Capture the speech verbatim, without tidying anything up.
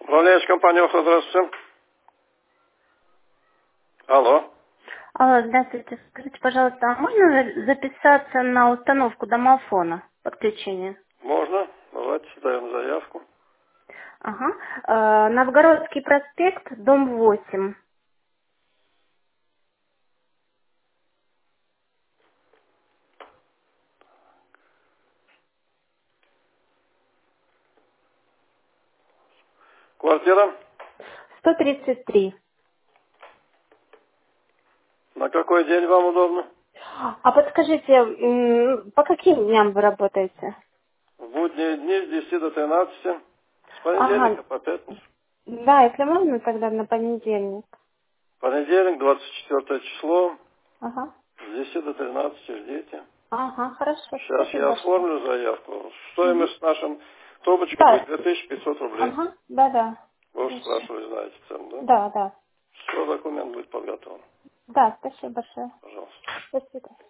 Управляющая компания «Охра», здравствуйте. Алло. Алло, здравствуйте. Скажите, пожалуйста, а можно записаться на установку домофона подключения? Можно. Давайте даем заявку. Ага. Э, Новгородский проспект, дом восемь. Квартира. сто тридцать три. На какой день вам удобно? А подскажите, м, по каким дням вы работаете? В будние дни с десяти до тринадцати. С понедельника Ага. по пятницу. Да, если можно, тогда на понедельник. Понедельник, двадцать четвёртое число. Ага. С десяти до тринадцати ждите. Ага, хорошо, Сейчас спасибо я большое. оформлю заявку. Мгм. Стоимость нашей трубочки будет Да. две тысячи пятьсот рублей. Ага, да, да. Вы уже Хорошо. спрашивали, знаете цену, да? Да, да. Все, документ будет подготовлен. Да, спасибо большое. Пожалуйста. До свидания.